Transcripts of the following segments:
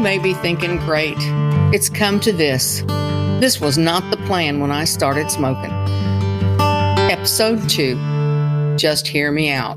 may be thinking, great, it's come to this. This was not the plan when I started smoking. Episode 2, Just Hear Me Out.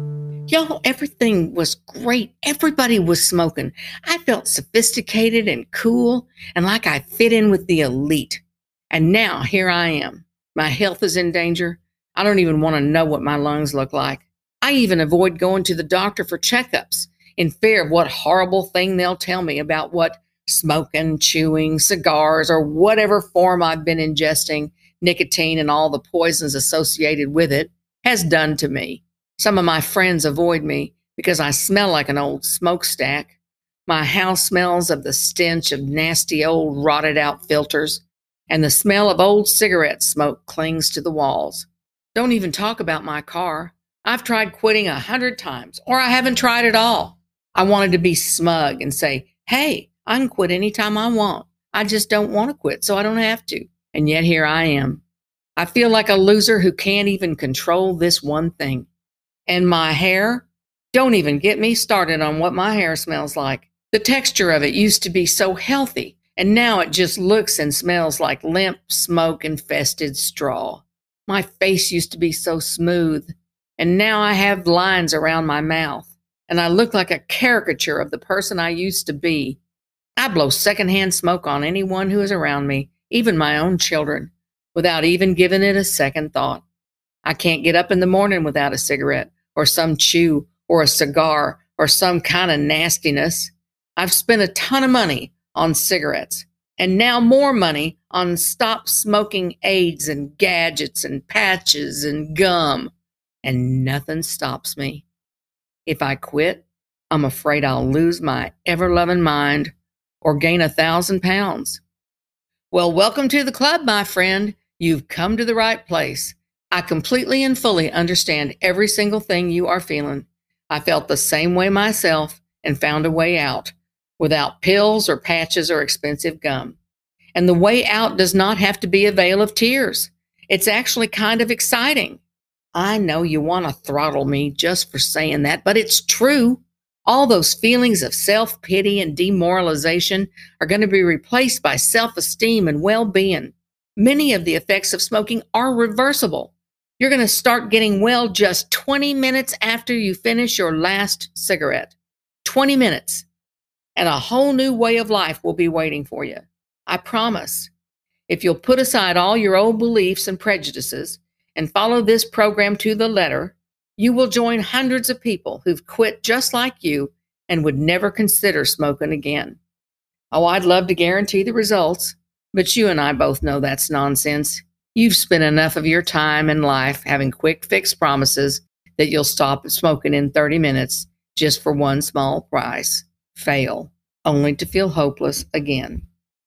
Y'all, everything was great. Everybody was smoking. I felt sophisticated and cool and like I fit in with the elite. And now here I am. My health is in danger. I don't even want to know what my lungs look like. I even avoid going to the doctor for checkups in fear of what horrible thing they'll tell me about what smoking, chewing, cigars, or whatever form I've been ingesting nicotine and all the poisons associated with it has done to me. Some of my friends avoid me because I smell like an old smokestack. My house smells of the stench of nasty old rotted out filters, and the smell of old cigarette smoke clings to the walls. Don't even talk about my car. I've tried quitting 100 times, or I haven't tried at all. I wanted to be smug and say, hey, I can quit anytime I want. I just don't want to quit, so I don't have to. And yet here I am. I feel like a loser who can't even control this one thing. And my hair? Don't even get me started on what my hair smells like. The texture of it used to be so healthy, and now it just looks and smells like limp, smoke-infested straw. My face used to be so smooth, and now I have lines around my mouth, and I look like a caricature of the person I used to be. I blow secondhand smoke on anyone who is around me, even my own children, without even giving it a second thought. I can't get up in the morning without a cigarette, or some chew, or a cigar, or some kind of nastiness. I've spent a ton of money on cigarettes, and now more money on stop smoking aids and gadgets and patches and gum. And nothing stops me. If I quit, I'm afraid I'll lose my ever-loving mind or gain 1,000 pounds. Well, welcome to the club, my friend. You've come to the right place. I completely and fully understand every single thing you are feeling. I felt the same way myself and found a way out, without pills or patches or expensive gum. And the way out does not have to be a vale of tears. It's actually kind of exciting. I know you want to throttle me just for saying that, but it's true. All those feelings of self-pity and demoralization are going to be replaced by self-esteem and well-being. Many of the effects of smoking are reversible. You're going to start getting well just 20 minutes after you finish your last cigarette. 20 minutes. And a whole new way of life will be waiting for you. I promise. If you'll put aside all your old beliefs and prejudices and follow this program to the letter, you will join hundreds of people who've quit just like you and would never consider smoking again. Oh, I'd love to guarantee the results, but you and I both know that's nonsense. You've spent enough of your time and life having quick fix promises that you'll stop smoking in 30 minutes just for one small price. Fail, only to feel hopeless again.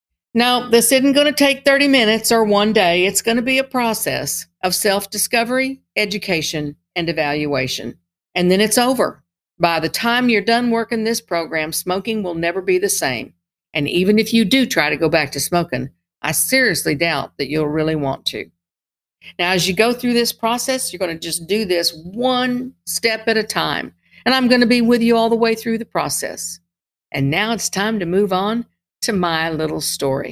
No, this isn't going to take 30 minutes or one day. It's going to be a process of self-discovery, education, and evaluation. And then it's over. By the time you're done working this program, smoking will never be the same. And even if you do try to go back to smoking, I seriously doubt that you'll really want to. Now, as you go through this process, you're going to just do this one step at a time. And I'm going to be with you all the way through the process. And now it's time to move on to my little story.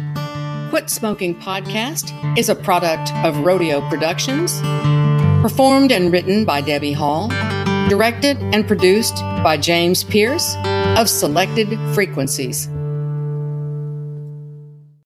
Quit Smoking Podcast is a product of Rodeo Productions, performed and written by Debbie Hall, directed and produced by James Pierce of Selected Frequencies.